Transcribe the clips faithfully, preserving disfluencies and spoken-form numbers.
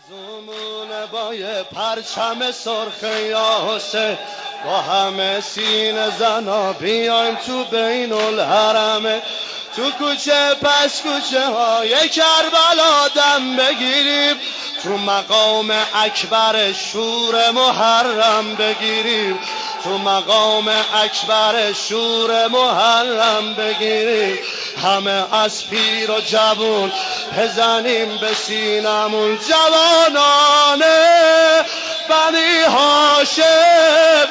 زمونه با یه پرچم سرخ یا حسین، با همه سینه زنا بیایم تو بین الحرمه، تو کوچه پس کوچه های کربلا دم بگیریم، تو مقام اکبر شور محرم بگیریم، تو مقام اکبر شور محرم بگیریم، همه از پیر و جوون بزنیم به سینمون، جوانانه بنی هاشم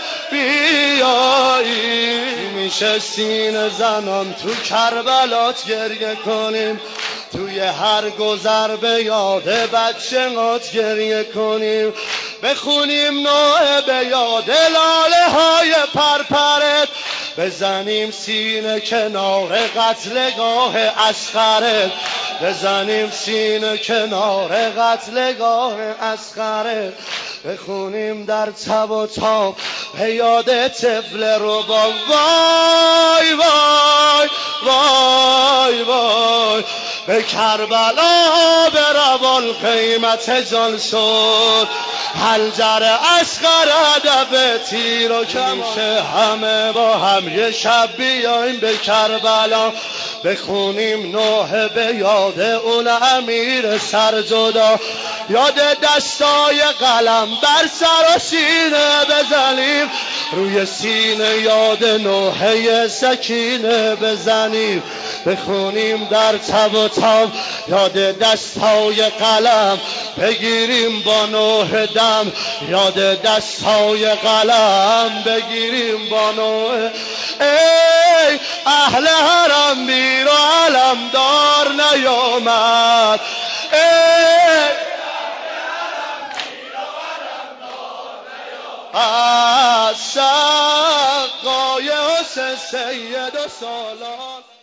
بیایی، میشه سینه زنان تو کربلات گریه کنیم، توی هر گذر به یاد بچه هات گریه کنیم، بخونیم نوع به یاد لاله های پرپرت، بزنیم سینه کنار قتلگاه اصغرت، بزنیم سینه کنار قتلگاه اصغرت، بخونیم در تب و تاب به یاد طفل رو با وای وای وای وای، به کربلا به روان قیمت جان شد، حنجر اصغر هدف تیر و کمان، همه با هم یه شب بیایم به کربلا، بخونیم نوحه به یاد اون امیر سرجدا، یاد دستای قلم بر سر و سینه بزنیم، روی سینه یاد نوحه سکینه بزنیم، بخونیم در تب و تاب یاد دستای قلم بگیریم، با نوحه دم یاد دستای قلم بگیریم با نوحه. ای اهل حرم بیر و علمدار نیامد، ای از سقای حسین سید و سالار.